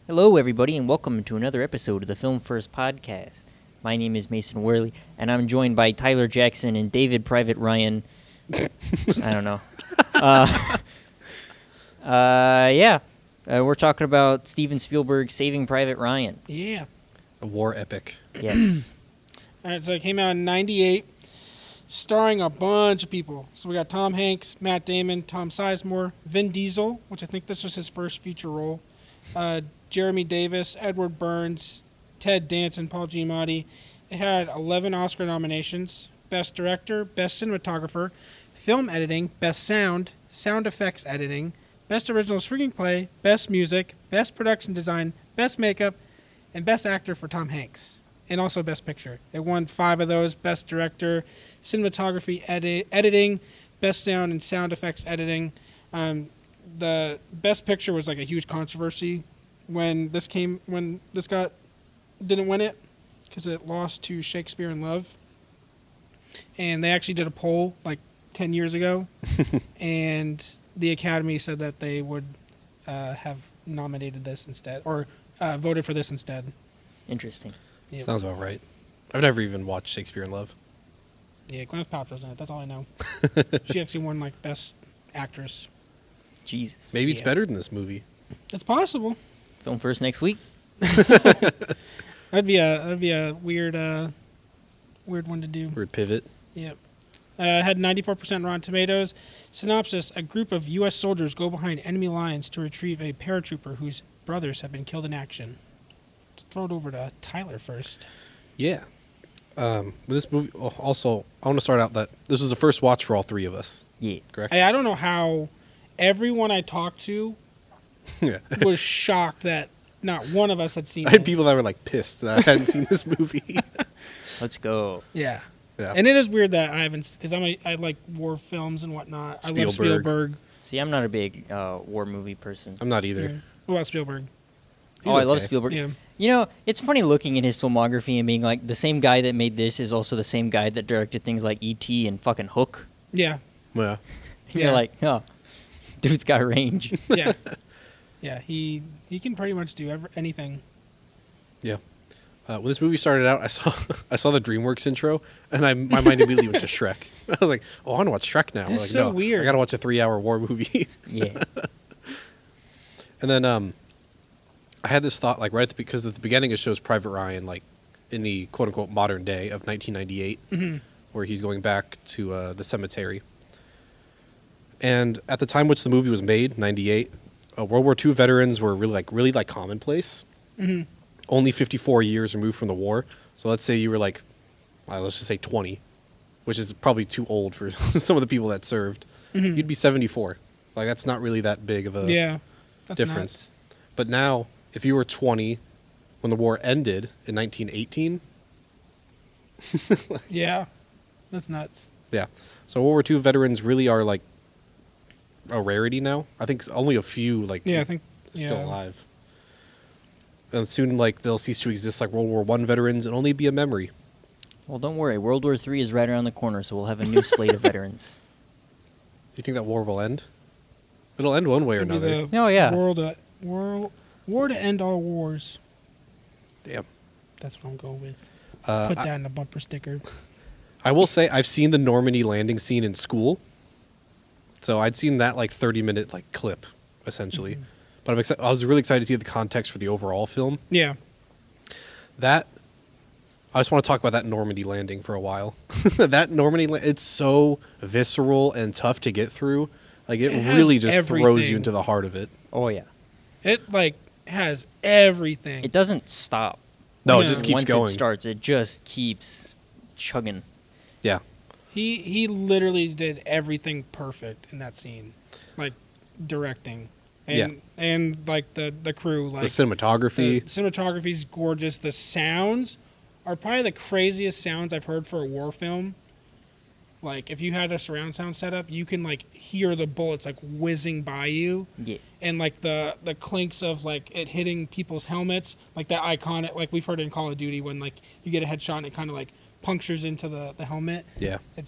Hello, everybody, and welcome to another episode of the Film First Podcast. My name is Mason Worley, and I'm joined by Tyler Jackson and David Private Ryan. I don't know. We're talking about Steven Spielberg's Saving Private Ryan. Yeah. A war epic. Yes. All right, so it came out in 98, starring a bunch of people. So we got Tom Hanks, Matt Damon, Tom Sizemore, Vin Diesel, which I think this was his first feature role, Jeremy Davis, Edward Burns, Ted Danson, Paul Giamatti. It had 11 Oscar nominations: Best Director, Best Cinematographer, Film Editing, Best Sound, Sound Effects Editing, Best Original Screenplay, Best Music, Best Production Design, Best Makeup, and Best Actor for Tom Hanks, and also Best Picture. It won 5 of those: Best Director, Cinematography, Editing, Best Sound, and Sound Effects Editing. The Best Picture was like a huge controversy when this didn't win it because it lost to Shakespeare in Love. And they actually did a poll like 10 years ago, and the Academy said that they would have nominated this instead, or voted for this instead. Interesting. Yeah. Sounds about right. I've never even watched Shakespeare in Love. Yeah, Gwyneth Paltrow's in it. That's all I know. She actually won like Best Actress. Jesus. Maybe it's Yeah. better than this movie. It's possible. Film First next week? That'd be a weird one to do. Weird pivot. Yep. Had 94% Rotten Tomatoes. Synopsis: a group of U.S. soldiers go behind enemy lines to retrieve a paratrooper whose brothers have been killed in action. Let's throw it over to Tyler first. Yeah. With this movie, also, I want to start out that this was the first watch for all three of us. Yeah. Correct? I don't know how everyone I talked to Yeah. was shocked that not one of us had seen I had this. people that were like pissed that I hadn't seen this movie. Let's go. Yeah. Yeah. And it is weird that I haven't, because I like war films and whatnot. I love Spielberg. Spielberg. See, I'm not a big war movie person. I'm not either. Yeah. What about Spielberg? I love okay. Spielberg. Yeah. You know, it's funny looking at his filmography and being like, the same guy that made this is also the same guy that directed things like E.T. and fucking Hook. Yeah. Yeah. You're Yeah. like, oh, dude's got range. Yeah. Yeah. He can pretty much do anything. Yeah. When this movie started out, I saw the DreamWorks intro, and my mind immediately went to Shrek. I was like, "Oh, I want to watch Shrek now." It's like, so no, weird. I gotta watch a 3-hour war movie. Yeah. And then I had this thought, like because at the beginning it shows Private Ryan, like in the quote unquote modern day of 1998, where he's going back to the cemetery. And at the time which the movie was made, 98, World War II veterans were really commonplace. Mm-hmm. Only 54 years removed from the war. So let's say you were like, let's just say 20, which is probably too old for some of the people that served. Mhm. You'd be 74. Like that's not really that big of a Yeah. That's difference. But now, if you were 20 when the war ended in 1918, nuts. Yeah. That's nuts. yeah. So World War II veterans really are like a rarity now. I think only a few like Yeah, I think still yeah. alive. And soon, like they'll cease to exist like World War I veterans and only be a memory. Well, don't worry. World War III is right around the corner, so we'll have a new slate of veterans. Do you think that war will end? It'll end one way or It'll be another. Oh, yeah. War to end all wars. Damn. That's what I'm going with. Uh, Put I- that in a bumper sticker. I will say I've seen the Normandy landing scene in school, so I'd seen that like 30-minute like clip, essentially. But I was really excited to see the context for the overall film. Yeah. That I just want to talk about that Normandy landing for a while. That Normandy, it's so visceral and tough to get through. Like it It has really just throws you everything. into the heart of it. Oh, yeah. It like has everything. It doesn't stop. No, it No. just keeps Once going. it starts, it just keeps chugging. Yeah, He literally did everything perfect in that scene, like directing, and like the crew, like the cinematography. the cinematography's gorgeous. The sounds are probably the craziest sounds I've heard for a war film. Like if you had a surround sound setup, you can like hear the bullets like whizzing by you, Yeah. and like the clinks of like it hitting people's helmets, like that iconic, like we've heard it in Call of Duty when like you get a headshot and it kind of like punctures into the helmet. Yeah, It's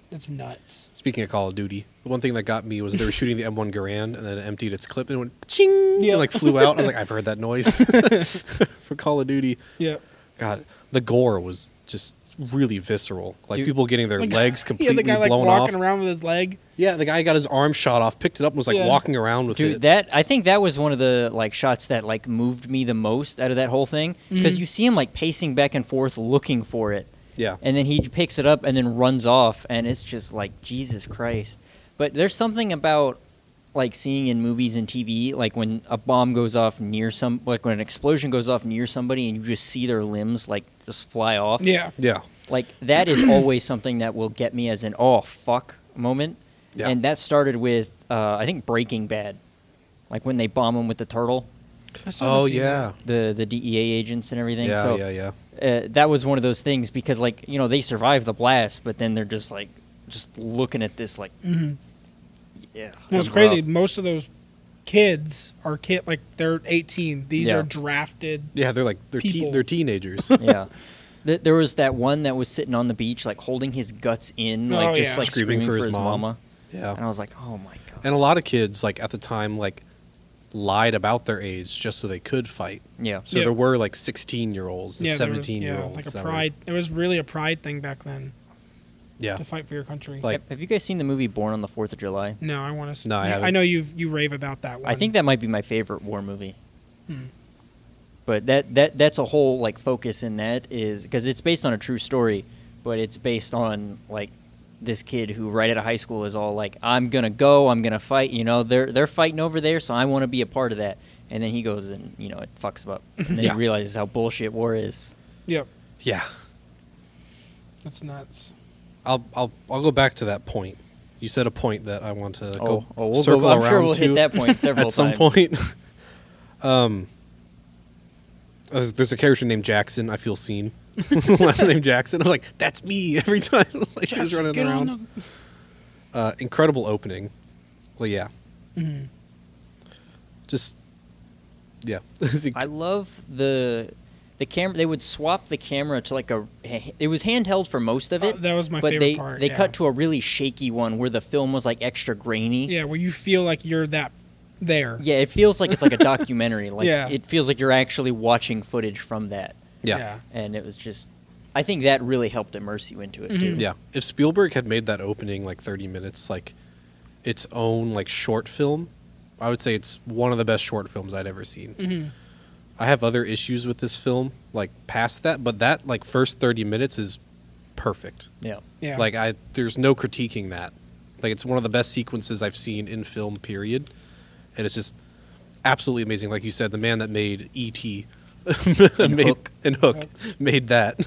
That's nuts. Speaking of Call of Duty, the one thing that got me was they were shooting the M1 Garand and then it emptied its clip and it went ching and like flew out. I was like, I've heard that noise for Call of Duty. Yeah. God, the gore was just really visceral. Like Dude. people getting their legs completely the guy like blown walking off. around with his leg. Yeah, the guy got his arm shot off, picked it up, and was like Yeah. walking around with Dude, it. I think that was one of the like shots that like moved me the most out of that whole thing because you see him like pacing back and forth looking for it, Yeah, and then he picks it up and then runs off, and it's just like Jesus Christ. But there's something about like seeing in movies and TV, like when a bomb goes off near like when an explosion goes off near somebody and you just see their limbs like just fly off. Yeah. yeah, Like that is always something that will get me as an oh fuck moment. Yeah. And that started with I think Breaking Bad, like when they bomb him with the turtle, I still haven't oh seen yeah, the DEA agents and everything. yeah, So yeah. that was one of those things because like they survive the blast, but then they're just like just looking at this like that. Mm-hmm. yeah. Well, it's rough. crazy. Most of those kids are like they're 18. These Yeah. are drafted. Yeah, they're People. they're teenagers. Yeah. There was that one that was sitting on the beach, like holding his guts in, like Oh, just yeah. like screaming for his mom. mama. And Yeah, I was like, oh my god. and a lot of kids like at the time like lied about their age just so they could fight. Yeah. So Yeah. there were like 16-year-olds, Yeah, there was- 17-year-olds. like a that were- pride. It was really a pride thing back then Yeah, to fight for your country. Like- Have you guys seen the movie Born on the 4th of July? no, I want to. No, I haven't. I know you rave about that one. I think that might be my favorite war movie. Hmm. But that's a whole like focus in that is because it's based on a true story, but it's based on like this kid who right out of high school is all like, I'm gonna go, I'm gonna fight. They're fighting over there, so I want to be a part of that. And then he goes and it fucks him up, and then Yeah. he realizes how bullshit war is. Yep, yeah. that's nuts. I'll go back to that point. You said a point that I want to We'll circle go. I'm sure around we'll to hit that point several at some times. point. There's a character named Jackson. I feel seen. Last name Jackson. I was like, that's me every time. Like he was running Get on around. Incredible opening. Well, yeah. Mhm. Just yeah. I love the camera. They would swap the camera to like it was handheld for most of it. That was my but favorite part. They yeah. cut to a really shaky one where the film was like extra grainy. Yeah, where you feel like you're there. Yeah, it feels like it's like a documentary. Like Yeah. it feels like you're actually watching footage from that. yeah. And it was just I think that really helped immerse you into it too. Mhm. Yeah. If Spielberg had made that opening like 30 minutes like its own like short film, I would say it's one of the best short films I'd ever seen. Mhm. I have other issues with this film, like past that, but that like first 30 minutes is perfect. Yeah. Yeah. Like there's no critiquing that. Like it's one of the best sequences I've seen in film, period. And it's just absolutely amazing. Like you said, the man that made E.T. And Hook. and Hook made that.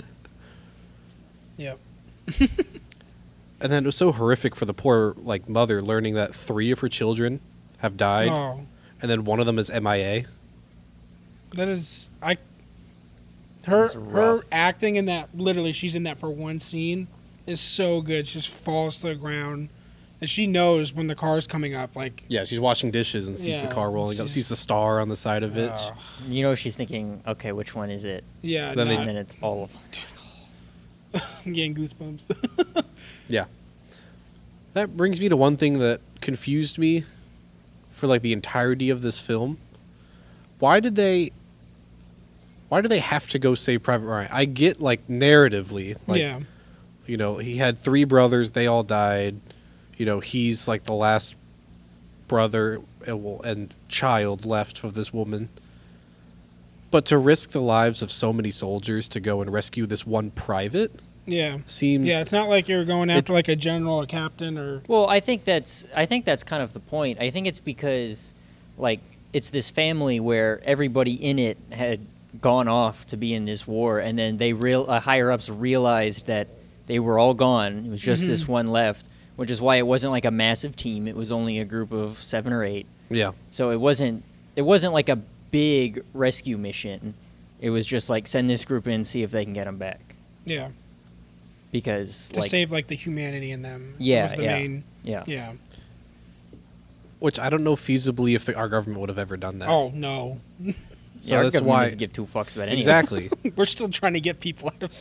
Yep. And then it was so horrific for the poor like mother learning that 3 of her children have died, Oh, and then one of them is MIA. that is That's her rough. acting in that. Literally, she's in that for one scene is so good. She just falls to the ground, and she knows when the car's coming up. Like, Yeah, she's washing dishes and sees the Yeah, car rolling up, she's- sees the star on the side of it. She's thinking, okay, which one is it? yeah, Then they- And then it's all of them. I'm getting goosebumps. Yeah. That brings me to one thing that confused me for like the entirety of this film. Why did they have to go save Private Ryan? I get like narratively, like yeah, he had 3 brothers, they all died. He's like the last brother and child left of this woman. But to risk the lives of so many soldiers to go and rescue this one private yeah, seems yeah. It's not like you're going after like a general, a captain, or Well, I think that's kind of the point. I think it's because like it's this family where everybody in it had gone off to be in this war, and then they higher ups realized that they were all gone. It was just this one left, which is why it wasn't like a massive team. It was only a group of 7 or 8. yeah. So it wasn't like a big rescue mission. It was just like send this group in, see if they can get them back. yeah, Because to like save like the humanity in them. Yeah, was the yeah. main. yeah. Yeah. Which I don't know feasibly if our government would have ever done that. Oh no. So our that's government why doesn't give two fucks about anything. exactly. We're still trying to get people out of.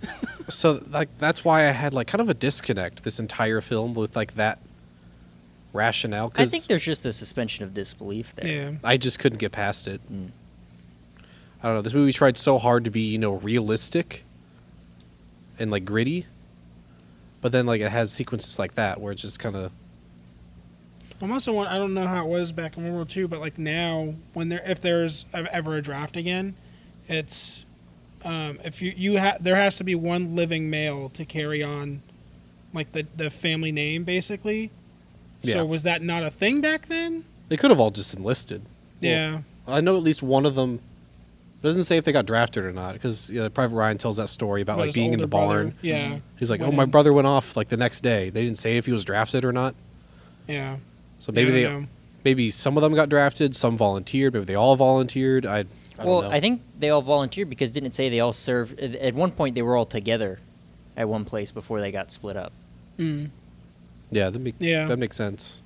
So like that's why I had like kind of a disconnect this entire film with like that rationale. I think there's just a suspension of disbelief there. Yeah. I just couldn't get past it. Mm. I don't know. This movie tried so hard to be, realistic and like gritty, but then like it has sequences like that where it's just kind of. I'm also one. I don't know how it was back in World War II, but like now, if there's ever a draft again, it's if there has to be one living male to carry on, like the family name basically. Yeah. So was that not a thing back then? They could have all just enlisted. Yeah. I know at least one of them. It doesn't say if they got drafted or not, because Private Ryan tells that story about like his being in the older brother. barn. Yeah. He's like, Went "Oh, my in. brother went off like the next day." They didn't say if he was drafted or not. Yeah. So maybe Yeah, I know. maybe some of them got drafted, some volunteered, maybe they all volunteered. I don't know. I think they all volunteered because didn't it say they all served at one point they were all together at one place before they got split up. Mm. Yeah, Yeah. that makes sense.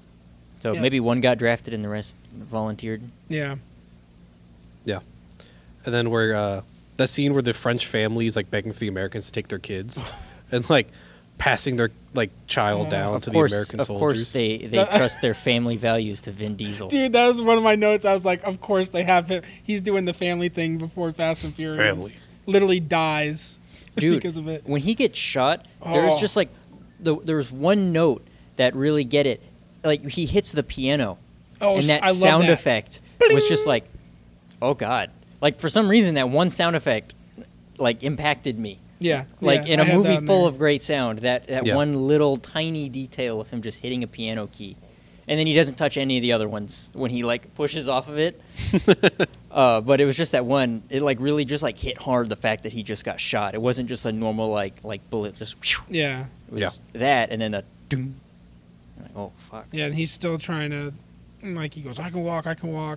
So Yeah. maybe one got drafted and the rest volunteered. Yeah. Yeah, and then where that scene where the French family is like begging for the Americans to take their kids, and like passing their like child down to the American Of soldiers. course they trust their family values to Vin Diesel. Dude, that was one of my notes. I was like, of course they have him. He's doing the family thing before Fast and Furious. Family. Literally dies Dude, because of it. when he gets shot, there's Oh. just like there's one note that really get it. Like he hits the piano, Oh, and that I love sound that. effect was just like, oh god! Like for some reason, that one sound effect like impacted me. Yeah. Like yeah, in I a had movie that in full there. of great sound, that Yeah. one little tiny detail of him just hitting a piano key, and then he doesn't touch any of the other ones when he like pushes off of it. But it was just that one. It like really just like hit hard the fact that he just got shot. It wasn't just a normal like bullet. Just Yeah. it was that, and then the doom. Like, oh fuck. Yeah, and he's still trying to, like, he goes, I can walk, I can walk.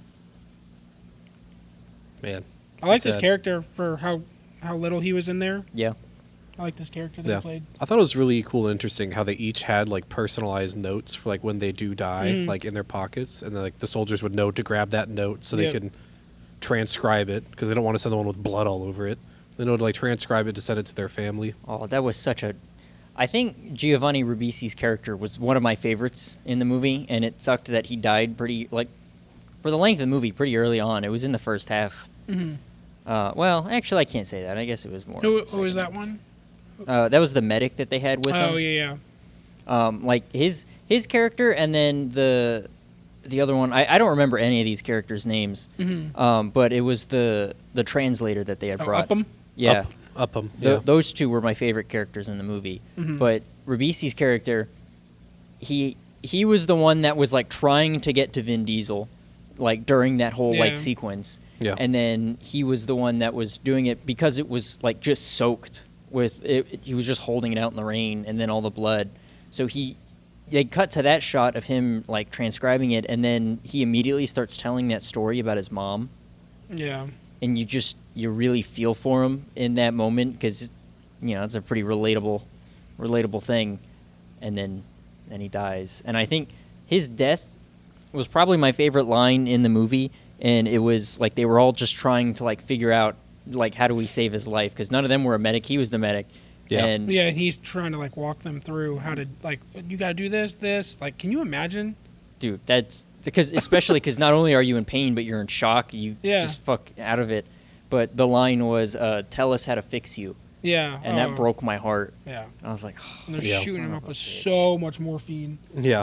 Man, I like this Sad. character for how little he was in there. Yeah. I like this character that yeah. he played. I thought it was really cool and interesting how they each had like personalized notes for like when they do die, Mhm. like in their pockets, and then like the soldiers would know to grab that note so they Yep. could transcribe it because they don't want to send the one with blood all over it. They know to like transcribe it to send it to their family. Oh, that was such a. I think Giovanni Ribisi's character was one of my favorites in the movie, and it sucked that he died pretty like for the length of the movie pretty early on. It was in the first half. Mm-hmm. Well, actually, I can't say that. I guess it was more. Who second was that half. one? That was the medic that they had with him. Oh, yeah. Like his character, and then the other one. I don't remember any of these characters' names. Mm-hmm. But it was the translator that they had brought. Upham? Yeah. Up them. Those two were my favorite characters in the movie. Mhm. But Ribisi's character, he was the one that was like trying to get to Vin Diesel, like during that whole Yeah. like sequence. Yeah. And then he was the one that was doing it because it was like just soaked with it. He was just holding it out in the rain, and then all the blood. So they cut to that shot of him like transcribing it, and then he immediately starts telling that story about his mom. Yeah. And you really feel for him in that moment because it's a pretty relatable thing, and then he dies. And I think his death was probably my favorite line in the movie, and it was like they were all just trying to like figure out like how do we save his life, because none of them were a medic. He was the medic. Yeah. And Yeah, he's trying to, like, walk them through how to, like, you got to do this. Like, can you imagine? dude, that's especially because not only are you in pain, but you're in shock. You Yeah. just fuck out of it. But the line was, "Tell us how to fix you," Yeah. and that broke my heart. Yeah. I was like, And they're Yeah. shooting son him of up a with bitch. so much morphine. Yeah.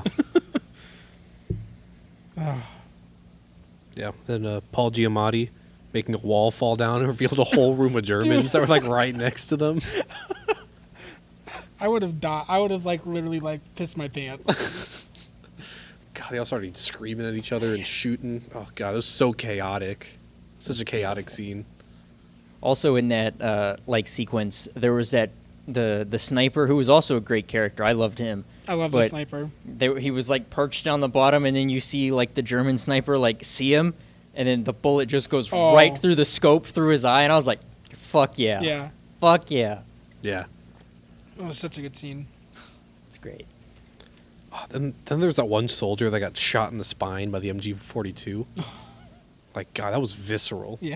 Ah. Yeah. Then Paul Giamatti making a wall fall down and revealed a whole room of Germans that were like right next to them. I would have died. I would have, like, literally, like, pissed my pants. God, they all started screaming at each other and shooting. Oh God, it was so chaotic. Such a chaotic scene. Also in that like sequence, there was that the sniper who was also a great character. I loved him. I love the But sniper. he was like perched on the bottom, and then you see like the German sniper like see him, and then the bullet just goes Oh. right through the scope through his eye, and I was like, "Fuck yeah, Yeah. fuck yeah, Yeah. It was such a good scene. it's great." Oh, then there's that one soldier that got shot in the spine by the MG42. Like, God, that was visceral. Yeah.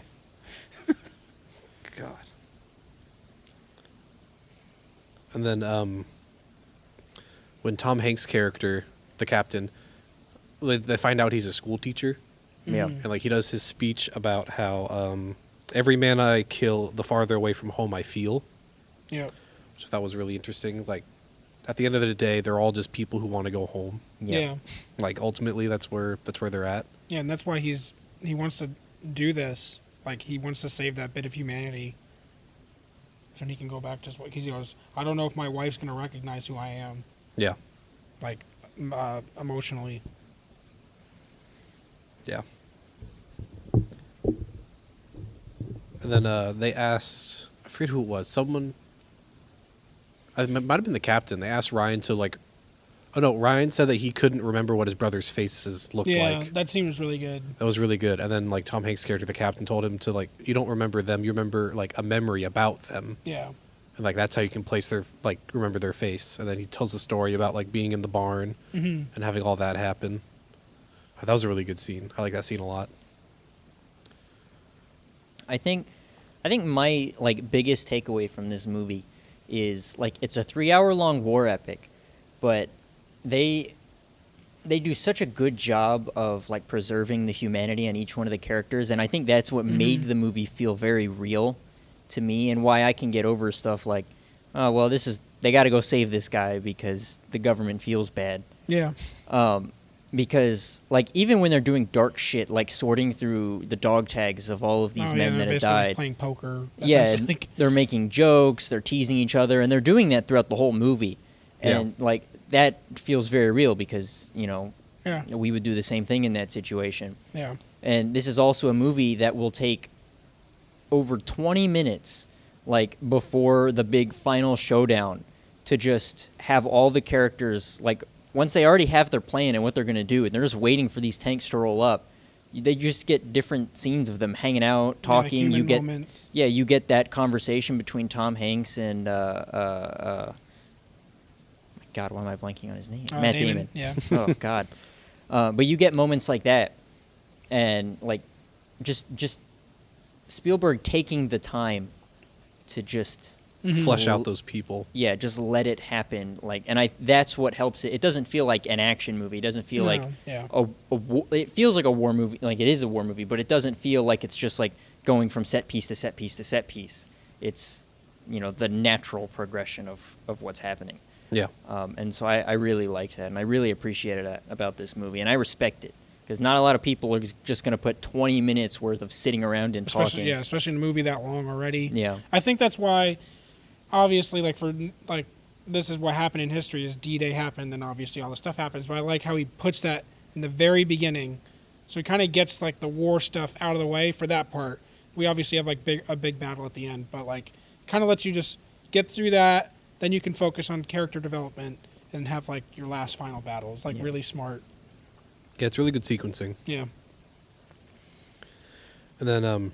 God. And then when Tom Hanks' character, the captain, they find out he's a school teacher. Yeah. And like he does his speech about how every man I kill, the farther away from home I feel, Yeah. which I thought was really interesting. Like at the end of the day, they're all just people who want to go home. Yeah. Like ultimately, that's where they're at. Yeah, and that's why he wants to do this. Like he wants to save that bit of humanity, so he can go back to because he goes, I don't know if my wife's gonna recognize who I am, Yeah, like emotionally. yeah. And then they asked, I forget who it was, someone. It might have been the captain. They asked Ryan to like. Oh no, Ryan said that he couldn't remember what his brother's faces looked Yeah, like. that scene was really good. That was really good. And then like Tom Hanks' character, the captain, told him to like, you don't remember them, you remember like a memory about them. Yeah. And like that's how you can place their like remember their face. And then he tells the story about like being in the barn Mm-hmm. and having all that happen. That was a really good scene. I like that scene a lot. I think my like biggest takeaway from this movie is like it's a 3-hour long war epic, but they do such a good job of like preserving the humanity in each one of the characters, and I think that's what made the movie feel very real to me, and why I can get over stuff like, oh well, they got to go save this guy because the government feels bad. Yeah. Because like even when they're doing dark shit like sorting through the dog tags of all of these men they're that have basically died, playing poker. yeah, essentially. they're making jokes, they're teasing each other, and they're doing that throughout the whole movie. And like that feels very real because, you know, Yeah. we would do the same thing in that situation. Yeah. And this is also a movie that will take over 20 minutes like before the big final showdown to just have all the characters like once they already have their plan and what they're going to do and they're just waiting for these tanks to roll up, they just get different scenes of them hanging out, talking. Yeah, you get moments. Yeah, you get that conversation between Tom Hanks and God, why am I blanking on his name? Matt Damon. Yeah. Oh God. But you get moments like that, and like just Spielberg taking the time to just Flesh out those people. just let it happen. Like, and that's what helps it. It doesn't feel like an action movie. It doesn't feel like it feels like a war movie. Like it is a war movie, but it doesn't feel like it's just like going from set piece to set piece to set piece. It's, you know, the natural progression of what's happening. Yeah. And so I really liked that, and I really appreciated that about this movie, and I respect it because not a lot of people are just going to put 20 minutes worth of sitting around and talking. Yeah, especially in a movie that long already. Yeah. I think that's why, obviously, this is what happened in history is D-Day happened, then obviously all this stuff happens. But I like how he puts that in the very beginning, so he kind of gets like the war stuff out of the way for that part. We obviously have like a big battle at the end, but like kind of lets you just get through that. Then you can focus on character development and have like your last final battle. It's like really smart. Yeah, it's really good sequencing. Yeah. And then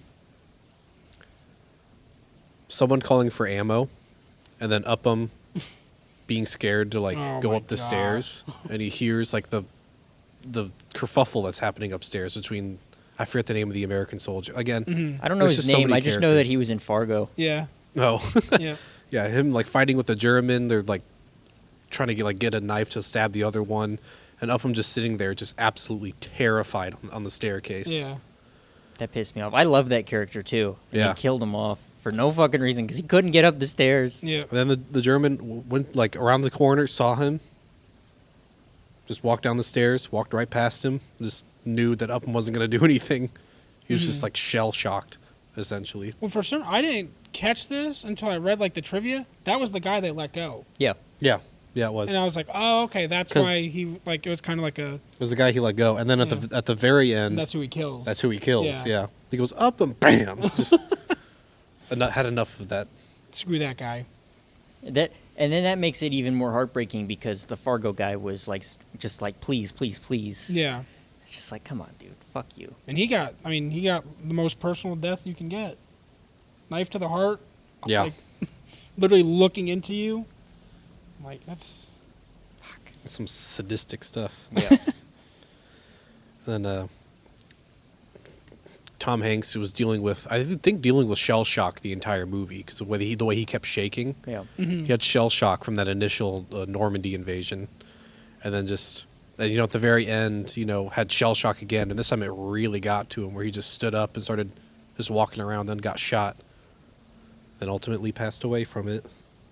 someone calling for ammo, and then Upham being scared to like Oh go my up the gosh. stairs, and he hears like the kerfuffle that's happening upstairs between, I forget the name of the American soldier again. I don't know There's his just so name. many I just know that characters. he was in Fargo. Yeah. Oh, Yeah. yeah, him like fighting with the German. They're like trying to get a knife to stab the other one, and Upham just sitting there, just absolutely terrified on the staircase. Yeah. That pissed me off. I love that character too. And Yeah. They killed him off for no fucking reason because he couldn't get up the stairs. Yeah. And then the German went like around the corner, saw him, just walked down the stairs, walked right past him, just knew that Upham wasn't going to do anything. He was just like shell shocked, essentially. Well, I didn't catch this until I read like the trivia. That was the guy they let go, Yeah. Yeah, yeah, it was. and I was like, oh, okay, that's 'Cause- why he like it was kind of like a. It was the guy he let go, and then at the very end, That's who he kills. that's who he kills. Yeah. Yeah, he goes up and bam, just had enough of that. Screw that guy. And then that makes it even more heartbreaking because the Fargo guy was like just like please, please, please. Yeah, It's just like, come on, dude, fuck you. and he got the most personal death you can get. Knife to the heart. Yeah, Like, literally looking into you. Like that's. some sadistic stuff. Yeah. And then Tom Hanks was dealing with, I think, dealing with shell shock the entire movie because of the way he kept shaking. Yeah. He had shell shock from that initial Normandy invasion, and then just at the very end, had shell shock again, and this time it really got to him where he just stood up and started just walking around, then got shot, then ultimately passed away from it.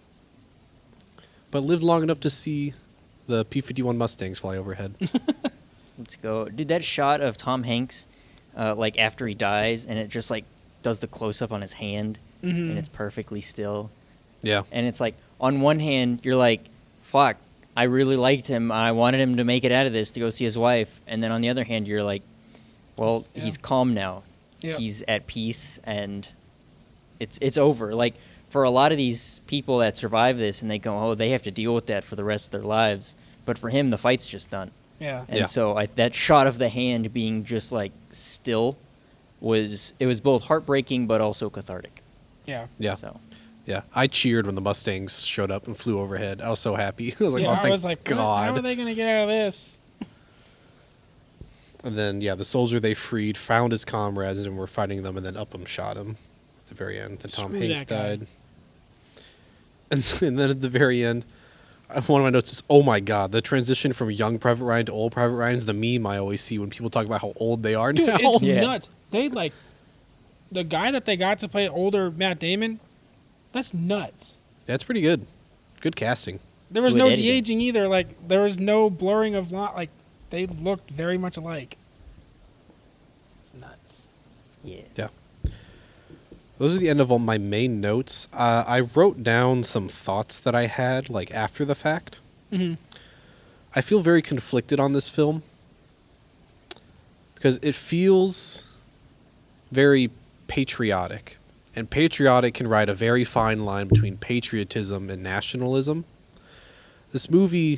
But lived long enough to see the P-51 Mustangs fly overhead. Let's go, dude. That shot of Tom Hanks, like after he dies, and it just like does the close up on his hand, and it's perfectly still. Yeah. And it's like, on one hand, you're like, fuck, I really liked him. I wanted him to make it out of this to go see his wife. And then on the other hand, you're like, well, Yeah. he's calm now. Yep. He's at peace, and it's over. Like, for a lot of these people that survive this and they go, oh, they have to deal with that for the rest of their lives. But for him, the fight's just done. Yeah. And Yeah. so that shot of the hand being just like still was both heartbreaking but also cathartic. Yeah. Yeah. So Yeah. I cheered when the Mustangs showed up and flew overhead. I was so happy. I was like, Yeah, oh, I thank was like, what? God. How are they going to get out of this? And then, the soldier they freed found his comrades and were fighting them, and then Upham shot him at the very end. Then Tom Screw Hanks that guy. died. And then at the very end, one of my notes is, oh my God, the transition from young Private Ryan to old Private Ryan is the meme I always see when people talk about how old they are Dude, now. it's Yeah. nuts. They the guy that they got to play older Matt Damon, that's nuts. That's pretty good. Good casting. There was Good no editing. de-aging either. Like, there was no blurring of like, they looked very much alike. It's nuts. yeah. Yeah. Those are the end of all my main notes. I wrote down some thoughts that I had, like, after the fact. Mm-hmm. I feel very conflicted on this film because it feels very patriotic. And patriotic can ride a very fine line between patriotism and nationalism. This movie,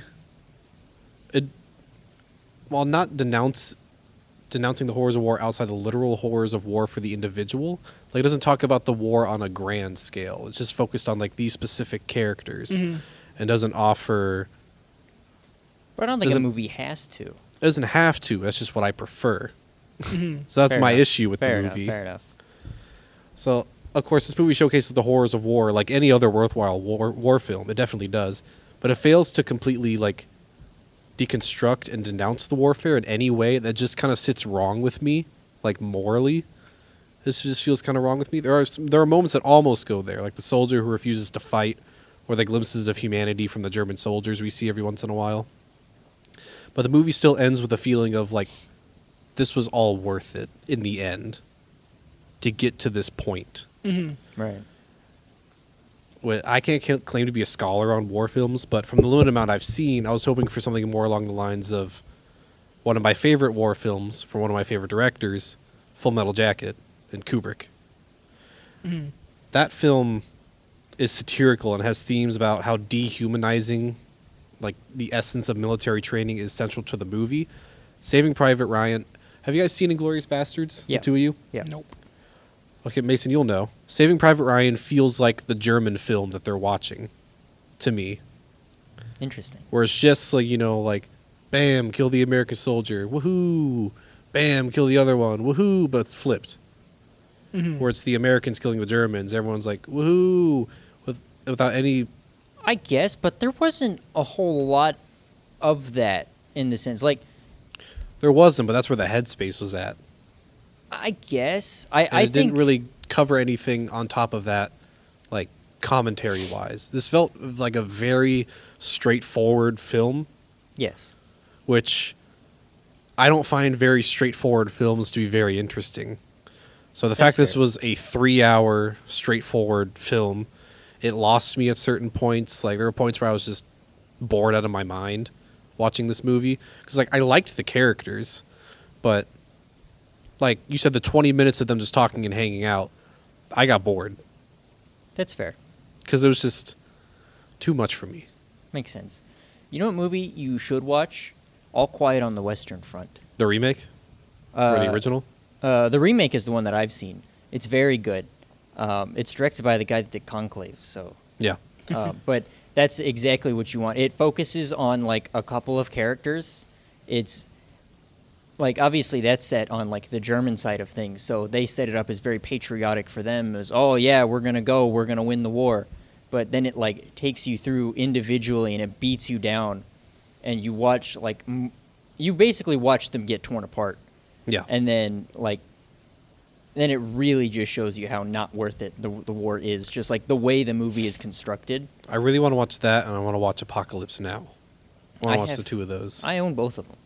while not denouncing the horrors of war outside the literal horrors of war for the individual, like, it doesn't talk about the war on a grand scale. It's just focused on, like, these specific characters and doesn't offer... But I don't think a Doesn't- movie has to. It doesn't have to. That's just what I prefer. Mm-hmm. So that's Fair my enough. issue with Fair the enough, movie. Fair enough. So, of course, this movie showcases the horrors of war like any other worthwhile war film. It definitely does. But it fails to completely, like, deconstruct and denounce the warfare in any way. That just kind of sits wrong with me, like, morally. This just feels kind of wrong with me. There are moments that almost go there, like the soldier who refuses to fight, or the glimpses of humanity from the German soldiers we see every once in a while. But the movie still ends with a feeling of, like, this was all worth it in the end to get to this point. Mm-hmm. Right. I can't claim to be a scholar on war films, but from the limited amount I've seen, I was hoping for something more along the lines of one of my favorite war films from one of my favorite directors, Full Metal Jacket, and Kubrick. Mm-hmm. That film is satirical and has themes about how dehumanizing, like, the essence of military training is central to the movie. Saving Private Ryan. Have you guys seen Inglourious Bastards? Yeah. The two of you? Yeah. Nope. Okay, Mason, you'll know. Saving Private Ryan feels like the German film that they're watching, to me. Interesting. Where it's just like, like, bam, kill the American soldier, woohoo, bam, kill the other one, woohoo, but it's flipped. Mm-hmm. Where it's the Americans killing the Germans, everyone's like, woohoo, without any... I guess, but there wasn't a whole lot of that in the sense. Like, There wasn't, but that's where the headspace was at. I guess. And I it think didn't really cover anything on top of that, like, commentary-wise. This felt like a very straightforward film, Yes. which I don't find very straightforward films to be very interesting. So the fact That's this fair. was a 3-hour straightforward film, it lost me at certain points. Like, there were points where I was just bored out of my mind watching this movie. Because, like, I liked the characters, but, like you said, the 20 minutes of them just talking and hanging out, I got bored. That's fair. Because it was just too much for me. Makes sense. You know what movie you should watch? All Quiet on the Western Front. The remake? Or the original? The remake is the one that I've seen. It's very good. It's directed by the guy that did Conclave, so. Yeah. But that's exactly what you want. It focuses on like a couple of characters. It's like obviously that's set on like the German side of things, so they set it up as very patriotic for them, as oh yeah, we're gonna win the war, but then it like takes you through individually and it beats you down, and you watch like you basically watch them get torn apart, Yeah. and then it really just shows you how not worth it the war is, just like the way the movie is constructed. I really want to watch that, and I want to watch Apocalypse Now. I want to watch the two of those. I own both of them.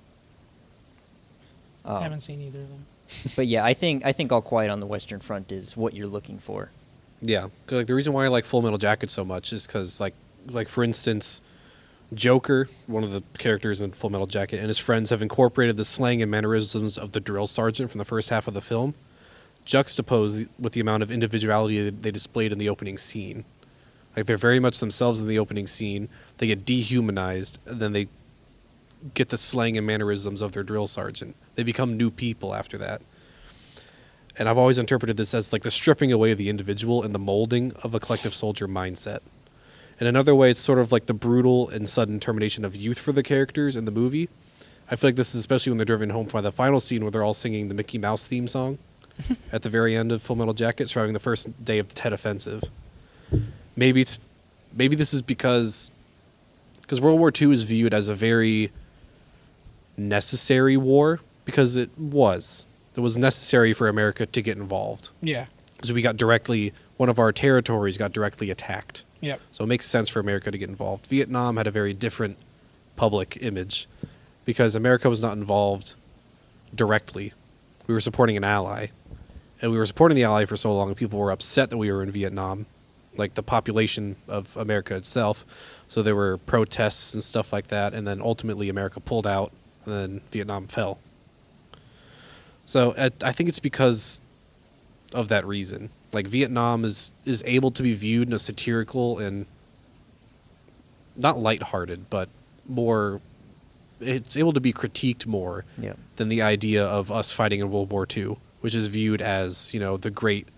I haven't seen either of them. But yeah, I think All Quiet on the Western Front is what you're looking for. Yeah, 'cause, like the reason why I like Full Metal Jacket so much is because like for instance, Joker, one of the characters in Full Metal Jacket, and his friends have incorporated the slang and mannerisms of the drill sergeant from the first half of the film, juxtaposed with the amount of individuality that they displayed in the opening scene. Like they're very much themselves in the opening scene. They get dehumanized, and then they get the slang and mannerisms of their drill sergeant. They become new people after that. And I've always interpreted this as like the stripping away of the individual and the molding of a collective soldier mindset. In another way, it's sort of like the brutal and sudden termination of youth for the characters in the movie. I feel like this is especially when they're driven home by the final scene where they're all singing the Mickey Mouse theme song at the very end of Full Metal Jacket, surviving the first day of the Tet Offensive. Maybe this is because World War II is viewed as a very necessary war, because it was necessary for America to get involved, Yeah. because one of our territories got directly attacked. Yep. So it makes sense for America to get involved. Vietnam had a very different public image because America was not involved directly. We were supporting an ally, and we were supporting the ally for so long, and people were upset that we were in Vietnam, like the population of America itself. So there were protests and stuff like that, and then ultimately America pulled out, and then Vietnam fell. So I think it's because of that reason. Like Vietnam is able to be viewed in a satirical and not lighthearted, but more. It's able to be critiqued more than the idea of us fighting in World War II, which is viewed as the great,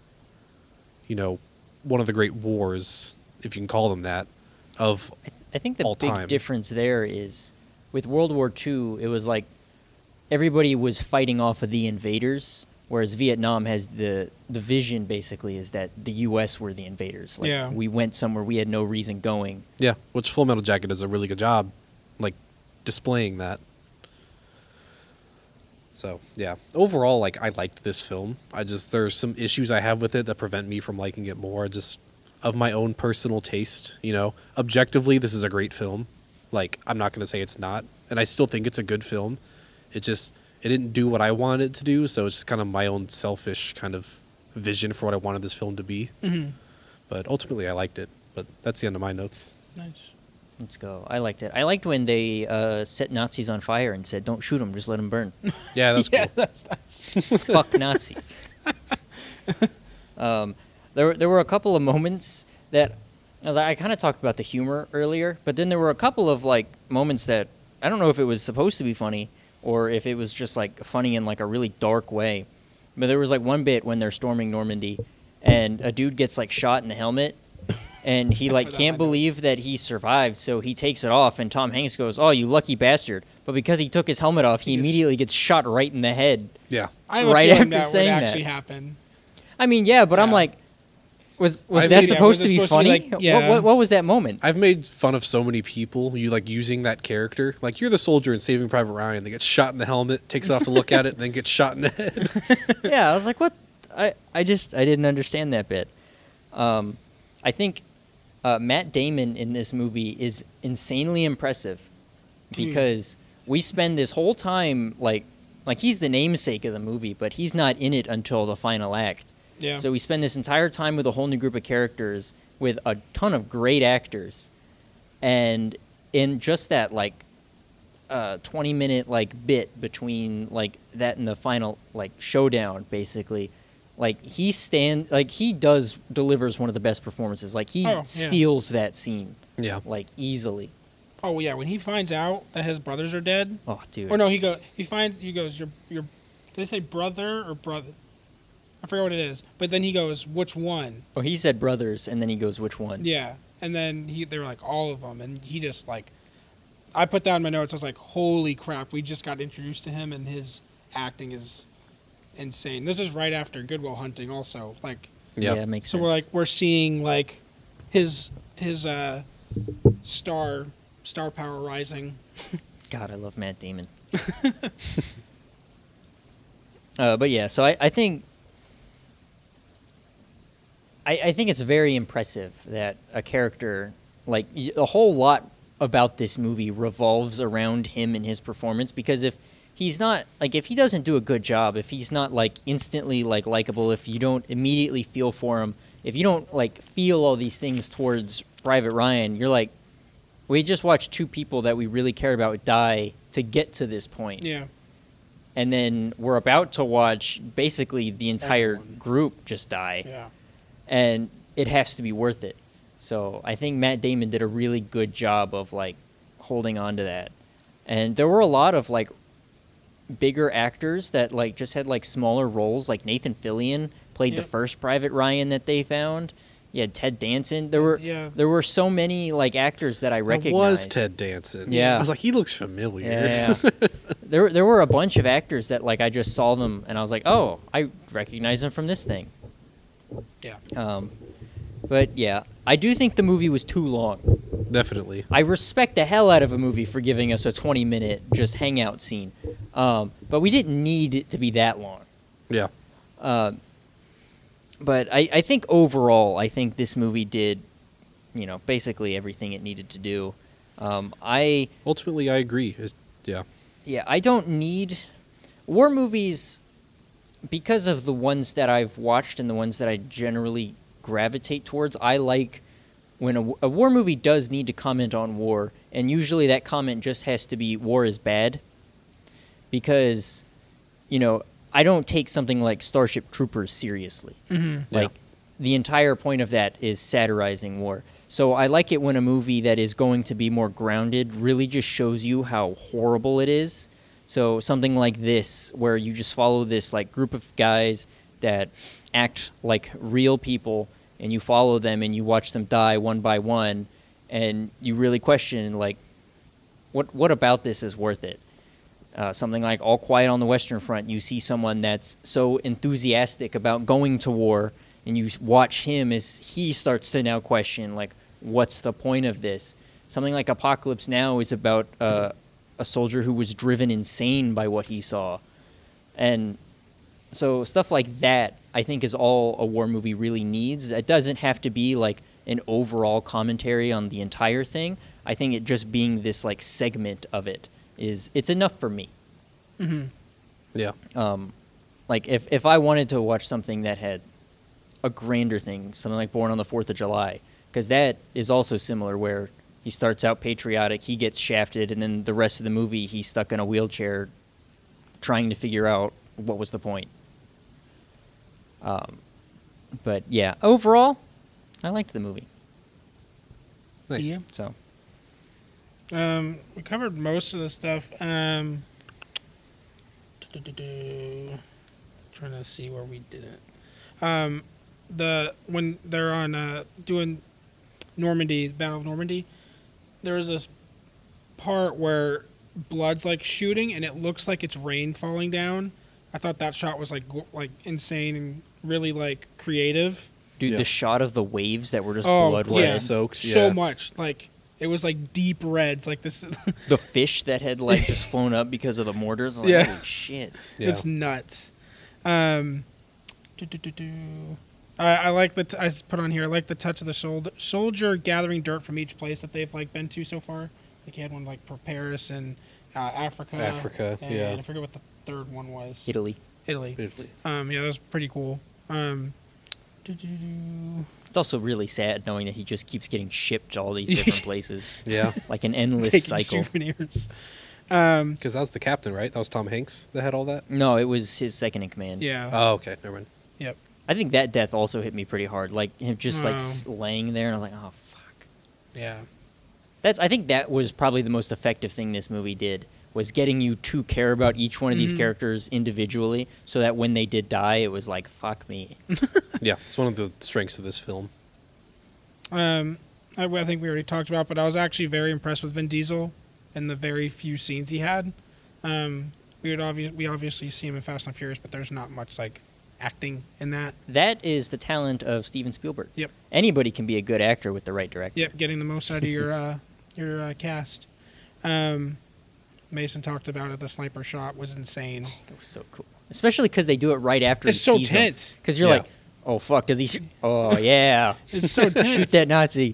one of the great wars, if you can call them that, of I think the all big time. difference there is with World War II, it was like everybody was fighting off of the invaders, whereas Vietnam has the vision basically is that the U.S. were the invaders. Like, Yeah. we went somewhere we had no reason going. Yeah, which Full Metal Jacket does a really good job, like displaying that. So yeah, overall, like I liked this film. There's some issues I have with it that prevent me from liking it more, just of my own personal taste. Objectively, this is a great film. Like I'm not going to say it's not, and I still think it's a good film. It didn't do what I wanted it to do, so it's just kind of my own selfish kind of vision for what I wanted this film to be. Mm-hmm. But ultimately, I liked it. But that's the end of my notes. Nice. Let's go. I liked it. I liked when they set Nazis on fire and said, "Don't shoot them, just let them burn." Yeah, that's Yeah, cool. that's nice. Fuck Nazis. There were a couple of moments that I kind of talked about the humor earlier, but then there were a couple of like moments that I don't know if it was supposed to be funny or if it was just like funny in like a really dark way. But there was like one bit when they're storming Normandy, and a dude gets like shot in the helmet, and he like can't believe that he survived, so he takes it off, and Tom Hanks goes, "Oh, you lucky bastard!" But because he took his helmet off, he immediately gets shot right in the head. Yeah. I have a Right feeling after that saying would that. actually happen. I mean, yeah, but I'm Yeah. like, was I that mean, supposed was to it be supposed to be funny? like- yeah. What was that moment? I've made fun of so many people. You like using that character. Like you're the soldier in Saving Private Ryan. They get shot in the helmet, takes it off to look at it, and then gets shot in the head. Yeah, I was like, what? I didn't understand that bit. I think Matt Damon in this movie is insanely impressive because we spend this whole time like he's the namesake of the movie, but he's not in it until the final act. Yeah. So we spend this entire time with a whole new group of characters with a ton of great actors, and in just that 20-minute bit between that and the final showdown, basically, he delivers one of the best performances. Like he Oh, yeah. steals that scene Yeah. easily. Oh yeah, when he finds out that his brothers are dead, Oh, dude. or no, he goes, your. Did they say brother or brother? I forget what it is. But then he goes, which one? Oh, he said brothers, and then he goes, which ones? Yeah, and then they were like all of them, and he just I put that in my notes. I was like, holy crap, we just got introduced to him, and his acting is insane. This is right after Good Will Hunting, also. Like, Yeah. Yeah, it makes so sense. we're seeing like his star power rising. God, I love Matt Damon. But yeah, so I think I think it's very impressive that a character like a whole lot about this movie revolves around him and his performance, because if he's not like, if he doesn't do a good job, if he's not like instantly like likable, if you don't immediately feel for him, if you don't like feel all these things towards Private Ryan, you're like, we just watched two people that we really care about die to get to this point. Yeah. And then we're about to watch basically the entire Everyone. group just die. Yeah. And it has to be worth it. So I think Matt Damon did a really good job of like holding on to that. And there were a lot of like bigger actors that like just had like smaller roles. Like Nathan Fillion played the Yep. first Private Ryan that they found. You had Ted Danson. There were so many like actors that I That recognized. was Ted Danson. Yeah. I was like, he looks familiar. Yeah. There were a bunch of actors that like I just saw them and I was like, oh, I recognize them from this thing. Yeah. But yeah, I do think the movie was too long. Definitely. I respect the hell out of a movie for giving us a 20-minute just hangout scene. But we didn't need it to be that long. Yeah. But I think overall, I think this movie did, basically everything it needed to do. Ultimately, I agree. Yeah. Yeah, I don't need war movies because of the ones that I've watched and the ones that I generally gravitate towards. I like when a war movie does need to comment on war, and usually that comment just has to be war is bad, because, I don't take something like Starship Troopers seriously. Mm-hmm. Yeah. Like, the entire point of that is satirizing war. So I like it when a movie that is going to be more grounded really just shows you how horrible it is. So something like this, where you just follow this like group of guys that act like real people, and you follow them and you watch them die one by one, and you really question like, what about this is worth it? Something like All Quiet on the Western Front, you see someone that's so enthusiastic about going to war, and you watch him as he starts to now question, like, what's the point of this? Something like Apocalypse Now is about a soldier who was driven insane by what he saw. And so stuff like that, I think, is all a war movie really needs. It doesn't have to be, like, an overall commentary on the entire thing. I think it just being this, like, segment of it it's enough for me. Mm-hmm. Yeah. Like, if I wanted to watch something that had a grander thing, something like Born on the 4th of July, because that is also similar, where he starts out patriotic, he gets shafted, and then the rest of the movie he's stuck in a wheelchair trying to figure out what was the point. But yeah, overall, I liked the movie. Nice. Yeah. So We covered most of the stuff. Trying to see where we didn't. When they're on doing Normandy, Battle of Normandy, there was this part where blood's like shooting and it looks like it's rain falling down. I thought that shot was like insane and really like creative. dude, Yeah. the shot of the waves that were just Oh, blood yeah. red. Soaked. So Yeah. much like it was like deep reds, like this. The fish that had like just flown up because of the mortars. I'm like, Yeah. holy shit. Yeah. It's nuts. I like I put on here. I like the touch of the soldier gathering dirt from each place that they've like been to so far. Like you had one like for Paris and Africa. Africa, and yeah. I forget what the third one was. Italy. Italy. Italy. Yeah, that was pretty cool. It's also really sad knowing that he just keeps getting shipped to all these different places. Yeah. Like an endless Taking cycle. souvenirs. Because that was the captain, right? That was Tom Hanks that had all that? No, it was his second in command. Yeah. Oh, okay. Never mind. Yep. I think that death also hit me pretty hard. Like him just like Oh. laying there, and I was like, oh fuck. Yeah. I think that was probably the most effective thing this movie did, was getting you to care about each one of these Mhm. characters individually, so that when they did die, it was like, fuck me. Yeah. It's one of the strengths of this film. I think we already talked about, but I was actually very impressed with Vin Diesel in the very few scenes he had. We obviously see him in Fast and Furious, but there's not much like acting in that. That is the talent of Steven Spielberg. Yep. Anybody can be a good actor with the right director. Yep, getting the most out of your cast. Mason talked about it. The sniper shot was insane. It was so cool, especially because they do it right after It's he so sees tense. Because you're Yeah. like, oh fuck, does he? Oh yeah, It's so tense. shoot that Nazi.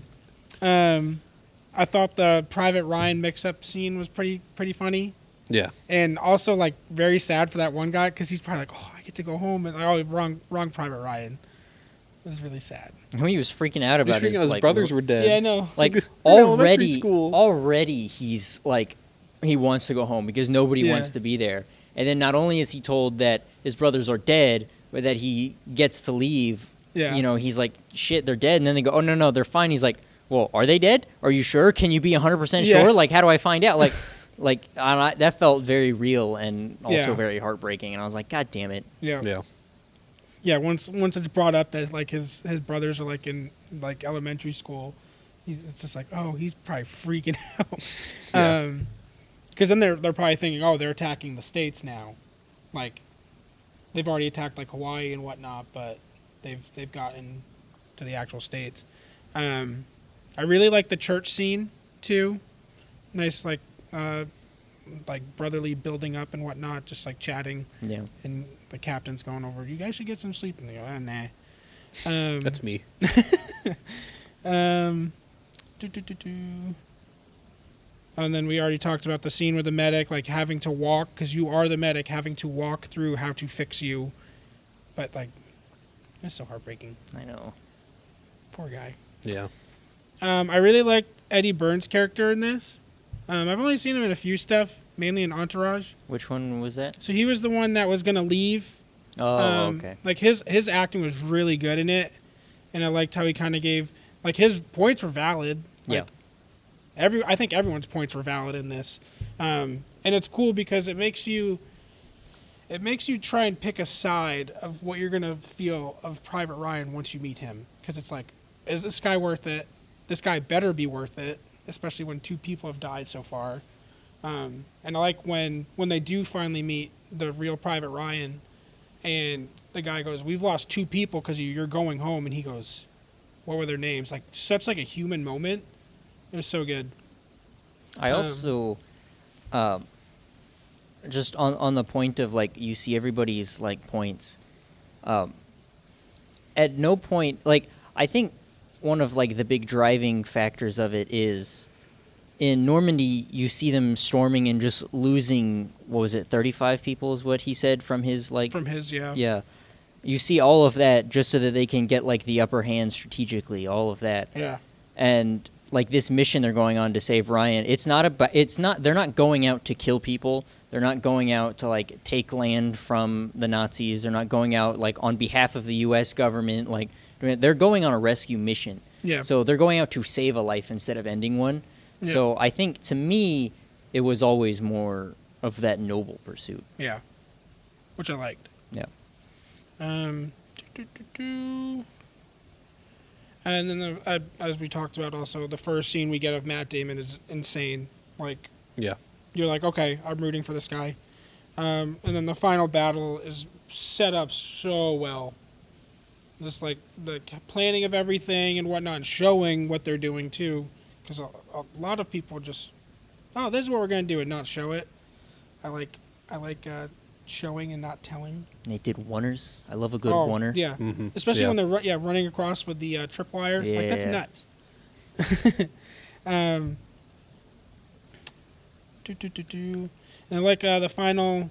I thought the Private Ryan mix-up scene was pretty funny, Yeah. and also like very sad for that one guy because he's probably like, oh, I get to go home, and oh, wrong Private Ryan. It was really sad. When he was freaking out about His like, brothers were dead. Yeah, I know. like You're in elementary already, school. already he's like, he wants to go home because nobody Yeah. wants to be there. And then not only is he told that his brothers are dead, but that he gets to leave. Yeah. You know, he's like, shit, they're dead. And then they go, oh no, they're fine. He's like, well, are they dead? Are you sure? Can you be 100% Yeah. sure? Like, how do I find out? Like, that felt very real and also Yeah. very heartbreaking. And I was like, God damn it. Yeah. Yeah, once it's brought up that like his brothers are like in like elementary school, it's just like, oh, he's probably freaking out. Yeah. Because then they're probably thinking, oh, they're attacking the states now, like they've already attacked like Hawaii and whatnot, but they've gotten to the actual states. I really like the church scene too. Nice like brotherly building up and whatnot, just like chatting. Yeah. And the captain's going over, you guys should get some sleep. And they go, nah. That's me. And then we already talked about the scene with the medic, like having to walk, because you are the medic, having to walk through how to fix you. But, like, it's so heartbreaking. I know. Poor guy. Yeah. I really liked Eddie Burns' character in this. I've only seen him in a few stuff, mainly in Entourage. Which one was that? So he was the one that was going to leave. Oh, okay. Like, his acting was really good in it. And I liked how he kind of gave, like, his points were valid. Like, Yeah. I think everyone's points were valid in this. And it's cool because it makes you try and pick a side of what you're going to feel of Private Ryan once you meet him. Because it's like, is this guy worth it? This guy better be worth it, especially when 2 people have died so far. And I like when they do finally meet the real Private Ryan, and the guy goes, we've lost 2 people because you're going home. And he goes, what were their names? Like, such like a human moment. It was so good. I also, just on the point of like you see everybody's like points. At no point, like I think one of like the big driving factors of it is in Normandy you see them storming and just losing. What was it? 35 people is what he said from his like. From his, yeah. Yeah, you see all of that just so that they can get like the upper hand strategically. All of that. Yeah. And like this mission they're going on to save Ryan, they're not going out to kill people. They're not going out to like take land from the Nazis. They're not going out like on behalf of the US government. Like they're going on a rescue mission. Yeah. So they're going out to save a life instead of ending one. Yeah. So I think to me it was always more of that noble pursuit. Yeah. Which I liked. Yeah. And then, as we talked about also, the first scene we get of Matt Damon is insane. Like, Yeah. you're like, okay, I'm rooting for this guy. And then the final battle is set up so well. Just like the planning of everything and whatnot, and showing what they're doing too. Because a lot of people just, oh, this is what we're going to do and not show it. I like showing and not telling. And they did oneers. I love a good Oh, oneer. Yeah. Mm-hmm. Especially when they're running across with the tripwire. Like, that's Yeah. nuts. And I like the final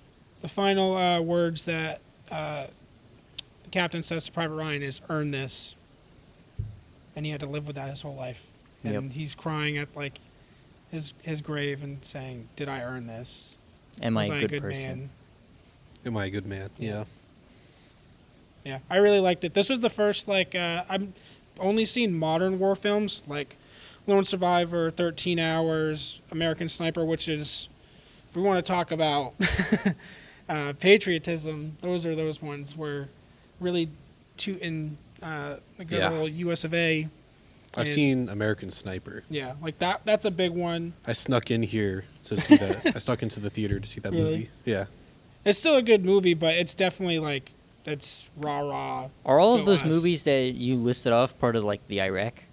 words that the captain says to Private Ryan is, earn this. And he had to live with that his whole life. And Yep. he's crying at like his grave and saying, did I earn this? Am I Was a good person? man? Am I a good man? Yeah. Yeah, I really liked it. This was the first, like, I've only seen modern war films, like Lone Survivor, 13 Hours, American Sniper, which is, if we want to talk about patriotism, those are those ones where really tooting the good Yeah. old US of A. I've seen American Sniper. Yeah, like that's a big one. I snuck in here to see that. I snuck into the theater to see that Really? movie. Yeah. It's still a good movie, but it's definitely like it's rah. Are all of Go those us. movies that you listed off part of like the Iraq?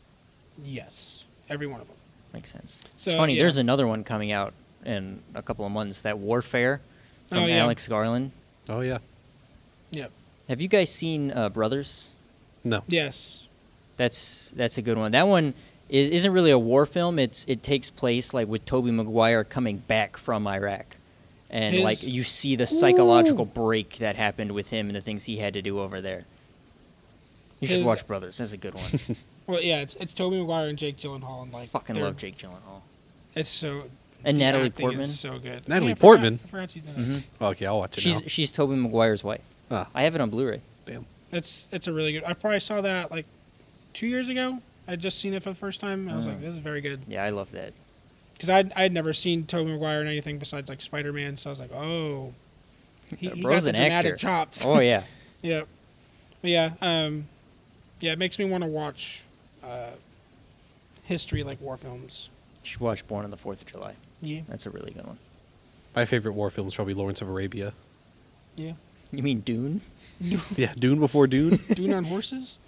Yes, every one of them. Makes sense. So, It's funny. yeah. There's another one coming out in a couple of months. That Warfare from Oh, yeah. Alex Garland. Oh yeah. Yep. Have you guys seen Brothers? No. Yes. That's a good one. That one isn't really a war film. It takes place like with Tobey Maguire coming back from Iraq, and His- like you see the psychological break that happened with him and the things he had to do over there. You should His- watch Brothers. That's a good one. Well, yeah, it's Tobey Maguire and Jake Gyllenhaal, and like Fucking they're- love Jake Gyllenhaal It's so. and the Natalie acting Portman. is so good. Natalie Yeah, I forgot- Portman? I forgot she's in it. hmm Okay, I'll watch it now. She's Tobey Maguire's wife. Ah, I have it on Blu-ray. damn. It's a really good. I probably saw that like 2 years ago. I'd just seen it for the first time. I was Mm. like, this is very good. Yeah, I love that. Because I'd never seen Tobey Maguire in anything besides like Spider-Man, so I was like, oh, he Bro's got the an dramatic actor. chops. Oh yeah. Yeah, but yeah, yeah. It makes me want to watch history like war films. You should watch Born on the 4th of July. Yeah, That's a really good one. My favorite war film is probably Lawrence of Arabia. yeah. You mean Dune? Yeah, Dune before Dune. Dune on horses.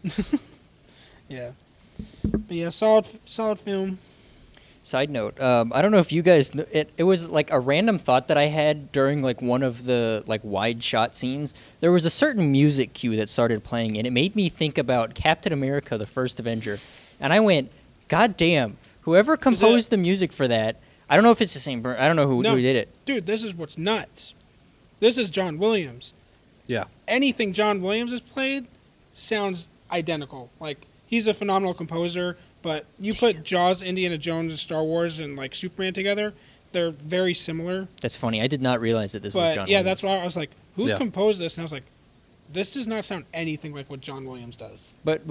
Yeah, but yeah, solid film. Side note, I don't know if you guys, it was like a random thought that I had during like one of the like wide shot scenes. There was a certain music cue that started playing and it made me think about Captain America, the First Avenger. And I went, God damn, whoever composed the music for that, I don't know if it's the same, I don't know who did it. Dude, this is what's nuts. This is John Williams. Yeah. Anything John Williams has played sounds identical. Like, he's a phenomenal composer, but you put Jaws, Indiana Jones, and Star Wars, and like Superman together, they're very similar. That's funny. I did not realize that this was But John yeah, Williams. that's why I was like, who Yeah. composed this? And I was like, this does not sound anything like what John Williams does. But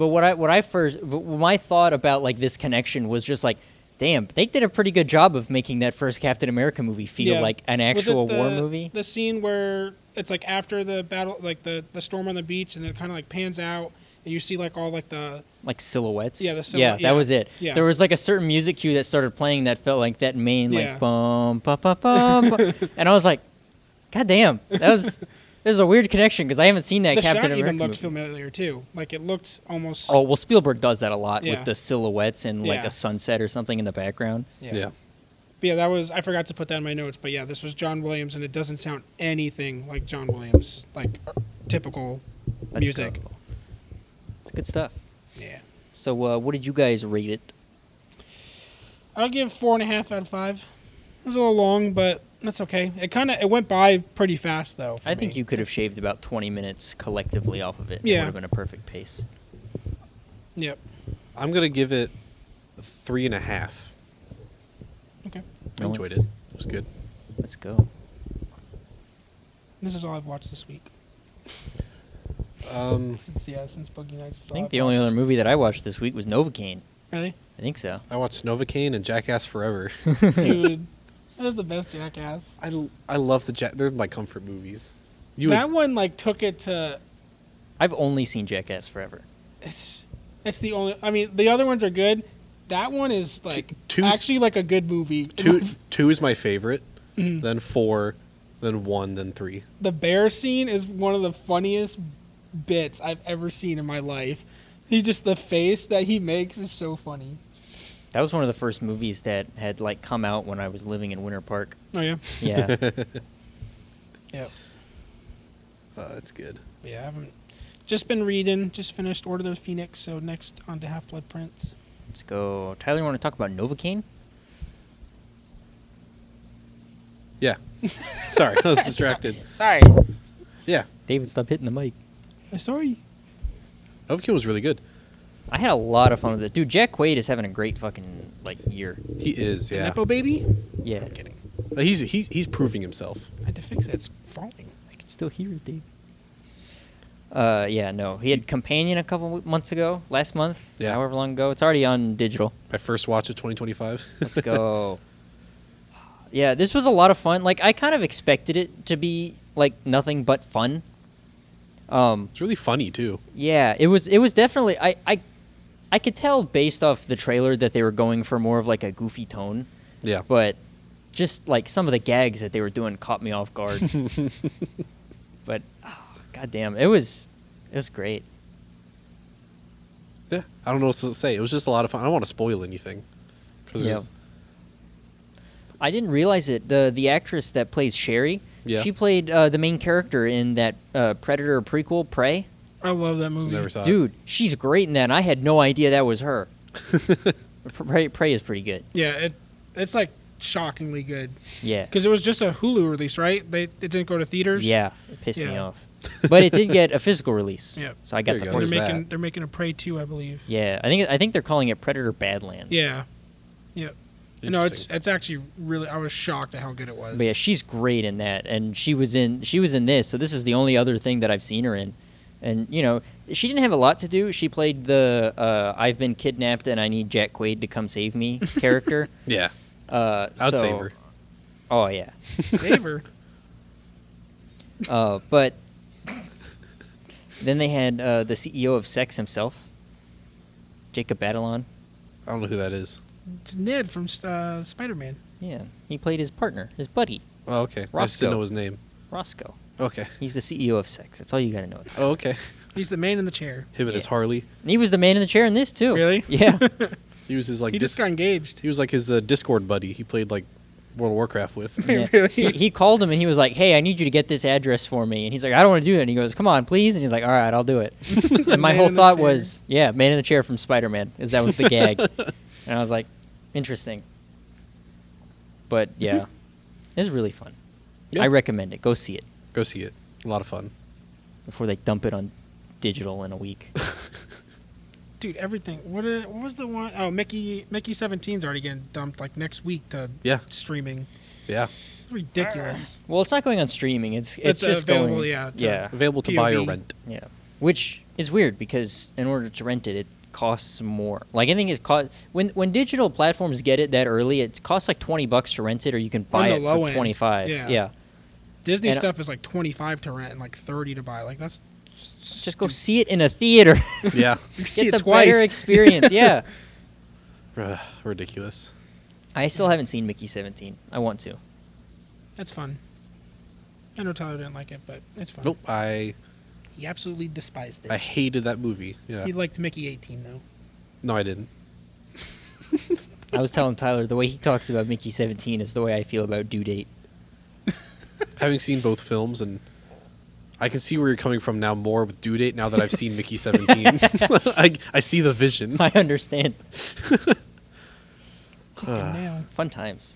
my thought about like this connection was just like, damn, they did a pretty good job of making that first Captain America movie feel Yeah. like an Was it actual war movie. The scene where it's like after the battle, like the storm on the beach, and then it kind of like pans out, and you see like all like the Like silhouettes. Yeah, the yeah, silhouette- that yeah. was it. Yeah. There was like a certain music cue that started playing that felt like that main Yeah. like bum ba ba bum, and I was like, God damn, there's a weird connection because I haven't seen that the Captain shot America even looked movie. familiar too. Like it looked almost. Oh well, Spielberg does that a lot Yeah. with the silhouettes and like Yeah. a sunset or something in the background. Yeah. But yeah, that was I forgot to put that in my notes. But yeah, this was John Williams, and it doesn't sound anything like John Williams, like typical That's music. good. It's good stuff. Yeah, So what did you guys rate it? I'll give 4.5 out of 5. It was a little long, but that's okay. It went by pretty fast though. for I think me. you could have shaved about 20 minutes collectively off of it. It Yeah. would have been a perfect pace. Yep. I'm gonna give it 3.5. Okay. I enjoyed Nice. it. It was good. Let's go. This is all I've watched this week since Boogie Nights. I think the only other movie that I watched this week was Novocaine. Really, I think so. I watched Novocaine and Jackass Forever. dude, that was the best Jackass. I love they're my comfort movies. You That one like took it to. I've only seen Jackass Forever. It's the only. I mean, the other ones are good. That one is like two's- actually like a good movie. two is my favorite, Mhm. then 4, then 1, then 3. The bear scene is one of the funniest bits I've ever seen in my life. The face that he makes is so funny. That was one of the first movies that had like come out when I was living in Winter Park. Oh yeah. Yeah. Yep. That's good. Yeah, I haven't. Just been reading. Just finished Order of the Phoenix. So next on to Half-Blood Prince. Let's go. Tyler, you want to talk about Novocaine? Yeah. Sorry, I was distracted. Sorry. Yeah. David, stop hitting the mic. Sorry. Novocaine was really good. I had a lot of fun with it. Dude, Jack Quaid is having a great fucking like year. He is, yeah. Nepo baby. Yeah. I'm kidding. He's proving himself. I had to fix it. It's falling. I can still hear it, Dave. Yeah, no. He had Companion a couple months ago, last month, Yeah. however long ago. It's already on digital. My first watch of 2025. Let's go. Yeah, this was a lot of fun. Like, I kind of expected it to be, like, nothing but fun. It's really funny too. Yeah, it was definitely, I could tell based off the trailer that they were going for more of like a goofy tone, Yeah. but just like some of the gags that they were doing caught me off guard. But goddamn, it was great. Yeah. I don't know what to say. It was just a lot of fun. I don't want to spoil anything. 'Cause Yeah. there's- I didn't realize it. The actress that plays Sherry, Yeah. she played the main character in that Predator prequel, Prey. I love that movie. Never saw it. Dude, she's great in that. And I had no idea that was her. Prey is pretty good. Yeah, it's like shockingly good Yeah. because it was just a Hulu release, right? It didn't go to theaters. Yeah, it pissed me Yeah. off. But it did get a physical release. Yep. So I got There the you And go. first. There's they're that. making a Prey 2, I believe. Yeah, I think they're calling it Predator Badlands. Yeah. Yep. No, it's Interesting. actually really. I was shocked at how good it was. But yeah, she's great in that, and she was in this. So this is the only other thing that I've seen her in, and you know, she didn't have a lot to do. She played the I've been kidnapped and I need Jack Quaid to come save me character. Yeah. I'd I'd save her. Oh yeah, Save her. but then they had the CEO of Sex himself, Jacob Batalon. I don't know who that is. It's Ned from Spider-Man. Yeah, he played his partner, his buddy, Oh, okay. I just Roscoe. didn't know his name. Roscoe. Okay. He's the CEO of Sex. That's all you got to know. Oh, okay. He's the man in the chair. Him and his Yeah. Harley. And he was the man in the chair in this too. Really? Yeah. He was his like. He just got engaged. He was like his Discord buddy. He played like World of Warcraft with. Yeah. Really? He called him and he was like, "Hey, I need you to get this address for me." And he's like, "I don't want to do it." And he goes, "Come on, please." And he's like, "All right, I'll do it." And my Man whole in the thought chair. was, yeah, man in the chair from Spider-Man, is that was the gag. And I was like, interesting. But yeah, it was really fun. Yeah. I recommend it. Go see it Go see it. A lot of fun. before they dump it on digital in a week. Dude, everything. What was the one? Oh, Mickey 17's already getting dumped like next week to Yeah. streaming. Yeah. It's ridiculous. Well, it's not going on streaming. It's It's just available, going. yeah, to- Yeah. Available to buy or POV. rent. Yeah, which is weird because in order to rent it, it costs more. Like I think it cost when digital platforms get it that early, it costs like $20 to rent it, or you can buy the it low for end, 25. yeah. Yeah, Disney And- stuff is like 25 to rent and like 30 to buy. Like that's just go see it in a theater. Yeah. You can see Get it the twice. better experience. Yeah, Ridiculous. I still haven't seen Mickey 17. I want to. That's fun. I know Tyler didn't like it, but it's fun. Nope. I He absolutely despised it. hated that movie. Yeah. He liked Mickey 18 though. No, I didn't. I was telling Tyler the way he talks about Mickey 17 is the way I feel about Due Date. Having seen both films, and I can see where you're coming from now more with Due Date now that I've seen Mickey 17. I see the vision. I understand. Fucking nail. Fun times.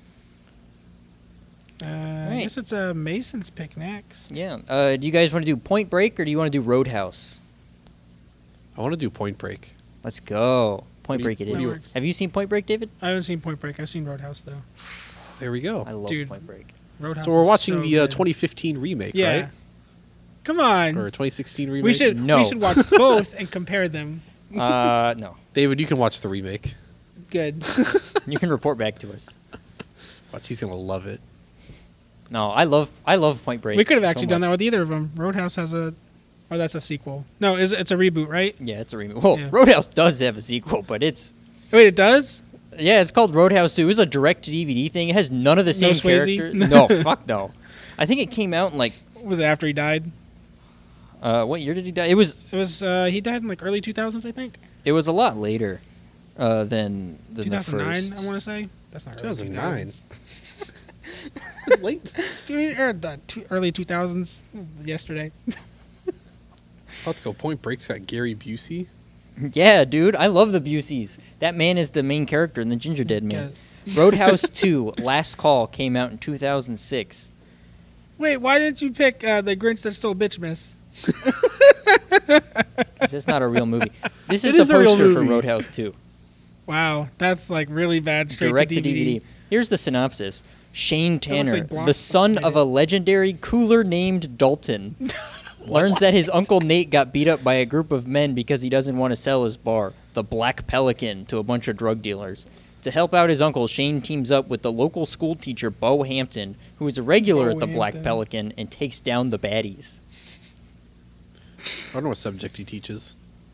I right. guess it's Mason's pick next. Yeah. Do you guys want to do Point Break or do you want to do Roadhouse? I want to do Point Break. Let's go. Point What Break do it you- what do is. you- Have you seen Point Break, David? I haven't seen Point Break. I've seen Roadhouse though. There we go. I love Dude. Point Break. Roadhouse. So we're is watching so the good. 2015 remake, Yeah. right? Come on. Or 2016 remake? we should No. we should watch both and compare them. No. David, you can watch the remake. Good. You can report back to us. Watch, he's gonna love it. No, I love Point Break. we could have so actually done that much. with either of them. Roadhouse has a. Oh, that's a sequel. No, it's a reboot, right? Yeah, it's a remake. Well, Yeah. Roadhouse does have a sequel, but it's Wait, it does? yeah, it's called Roadhouse 2. It was a direct to DVD thing. It has none of the same Swayze? characters. No, fuck no. I think it came out in like Was it after he died? what year did he die? It was He died in like early 2000s, I think. a lot later than the 2009, first. I want to say. That's not early 2009. 2000s. It's late. Early 2000s. Yesterday. Let's go. Point Break's got Gary Busey. Yeah, dude, I love the Buseys. That man is the main character in the Ginger Dead Man. Roadhouse 2, Last Call, came out in 2006. Wait, why didn't you pick The Grinch That Stole Bitchmas? This is not a real movie. This is It the is a real poster for movie. Roadhouse 2. Wow, that's like really bad straight Direct to DVD. Here's the synopsis. Shane looks Tanner, like Block the son made of it. a legendary cooler named Dalton, learns that his uncle Nate got beat up by a group of men because he doesn't want to sell his bar, the Black Pelican, to a bunch of drug dealers. To help out his uncle, Shane teams up with the local school teacher, Bo Hampton, who is a regular at Bo the Black Hampton. Pelican, and takes down the baddies. I don't know what subject he teaches.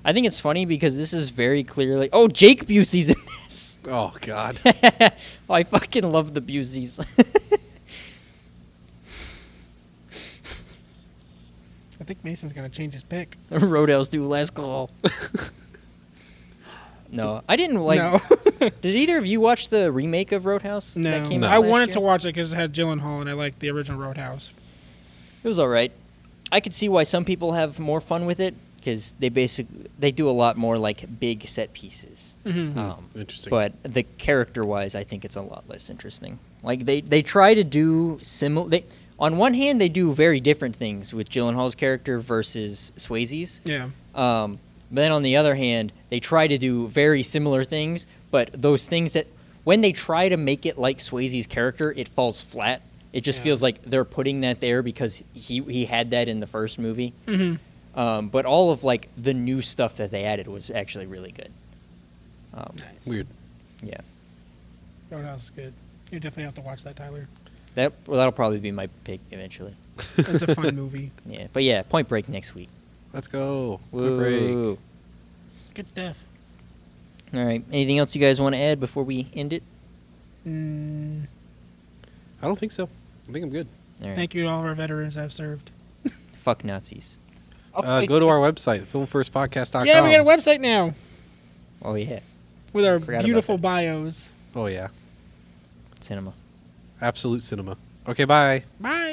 I think it's funny because this is very clearly. Oh, Jake Busey's in this. Oh God. Oh, I fucking love the Buseys. I think Mason's gonna change his pick. Roadhouse 2 Last Call. No, I didn't like. no, Did either of you watch the remake of Roadhouse no. that came No. out I last wanted year? to watch it because it had Gyllenhaal, and I liked the original Roadhouse. It was all right. I could see why some people have more fun with it because they do a lot more like big set pieces. Mm-hmm. Interesting. But the character-wise, I think it's a lot less interesting. Like they try to do similar. On one hand, they do very different things with Gyllenhaal's character versus Swayze's. Yeah. But then on the other hand, they try to do very similar things, but those things that when they try to make it like Swayze's character, it falls flat. It just Yeah. feels like they're putting that there because he had that in the first movie. Mm-hmm. But all of like the new stuff that they added was actually really good. Weird. Yeah, Roadhouse is good. You definitely have to watch that, Tyler. that'll probably be my pick eventually. It's a fun movie. Yeah, but yeah, Point Break next week. Let's go. Quick break. Woo. Good stuff. All right. Anything else you guys want to add before we end it? I don't think so. I think I'm good. All right. Thank you to all of our veterans I've served. Fuck Nazis. Go to our website, filmfirstpodcast.com. Yeah, we got a website now Oh yeah, with our Forgot about beautiful that. bios. Oh yeah. cinema. Absolute cinema. Okay, bye. Bye.